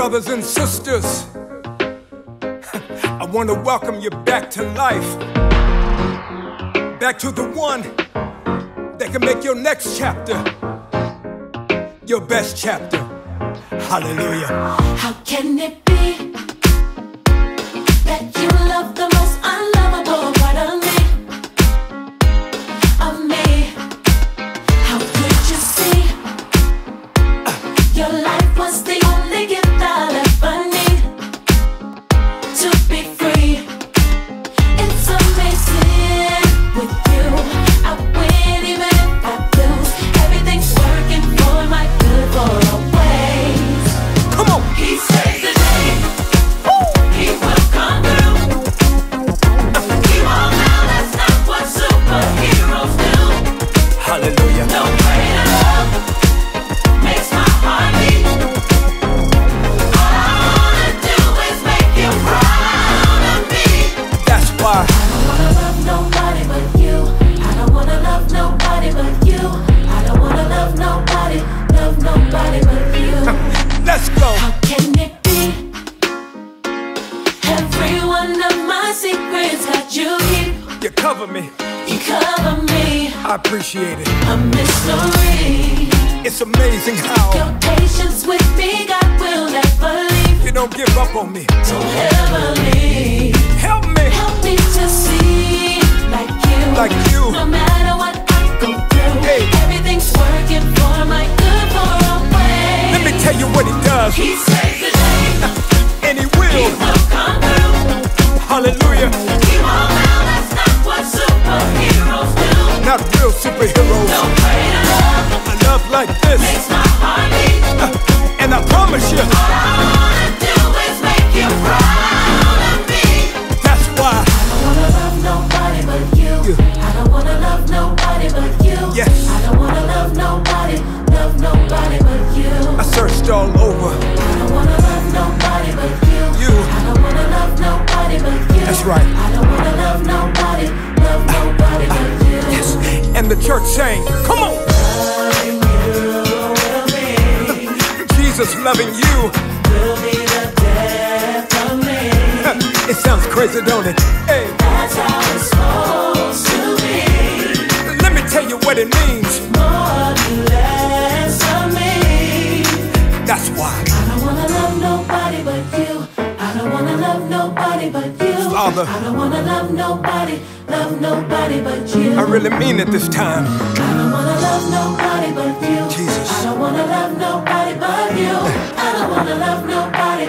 brothers and sisters, I want to welcome you back to life, back to the one that can make your next chapter your best chapter. Hallelujah. How can it be that you love the most unlovable part of me? How could you see your life was the only gift I'll ever need to be free? It's amazing with you. I win even if I lose. Everything's working for my good for always. Come on. He saves the day. He will come through. He won't now. That's not what superheroes do. Hallelujah. No greater love makes my heart beat. All I wanna do is make you proud of me. That's why I don't wanna love nobody but you. I don't wanna love nobody but you. I don't wanna love nobody but you. let's go. How can it be? Every one of my secrets that you keep. You cover me. You cover me. I appreciate it. A mystery. It's amazing how Your patience with me, God will never leave. you don't give up on me. Don't ever leave. Help me. Help me to see like you. No matter what I go through, Hey. everything's working for my good for always. Let me tell you what he does. He saves the day. And he He will. will come through. Hallelujah. He won't now. That's not what superheroes do. Not real superheroes. No greater love A love like this. makes my heart beat. And I promise you, All I wanna do is make you proud of me. that's why. I don't wanna love nobody but you. I don't wanna love nobody but you. Yes. I don't wanna love nobody but you. I searched all over. I don't wanna love nobody but you. You. I don't wanna love nobody but you. That's right. I don't wanna love nobody but you. Yes. And the church sang, come on. Loving you will be, Jesus loving you. will be the death of me. It sounds crazy, don't it? Hey, That's how it's supposed to be. let me tell you what it means. More than less of me. That's why. I don't wanna love nobody but you. I don't wanna love nobody but you. Father. I don't wanna love nobody but you. I really mean it this time. I don't wanna love nobody but you. Jesus. I don't wanna love nobody but you. I don't wanna love nobody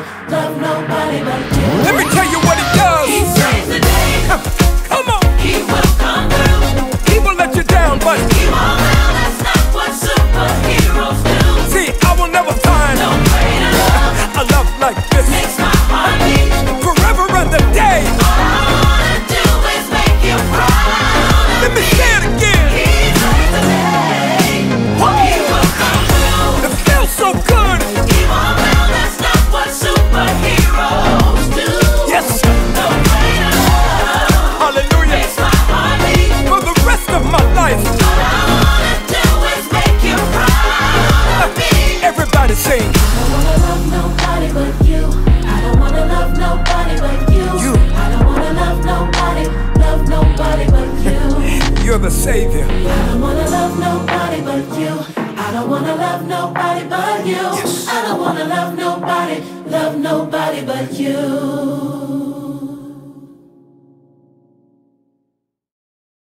but you. Let me tell you what he does. He saves the day. Come on. He will come through. He will let you down, but He won't now. That's not what superheroes do. see, I will never find No greater love a love like this. makes my heart beat. Forever and the day. All I wanna do is make you proud of Let me me. say it again. He saves the day. He will come through. It feels so good. He won't now. That's not what superheroes do. Yes. No greater love Hallelujah. makes my heart beat. For the rest of my life. All I wanna do is make you proud of me. Everybody sing. I don't wanna love nobody but you. I don't wanna love nobody but you. You. I don't wanna love nobody but you. You're the Savior. I don't wanna love nobody but you. I don't wanna love nobody but you. Yes. I don't wanna love nobody but you.